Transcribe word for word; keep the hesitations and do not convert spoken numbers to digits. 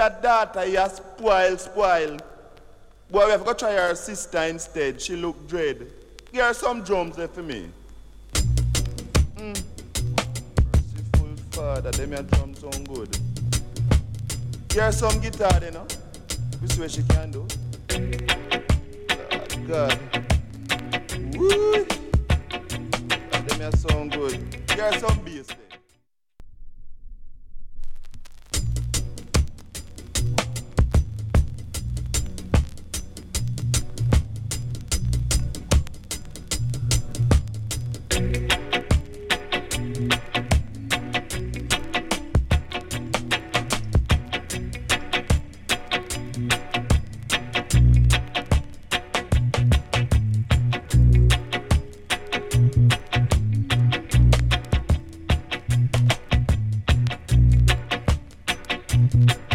sister daughter, you spoil, spoil. Boy, we have to try her sister instead. She look dread. Give her some drums there for me. Mm. Merciful Father, them your drums sound good. Give her some guitar, you know. We see what she can do. God, God. Woo! Them your sound good. Give her some bass there. Thank you.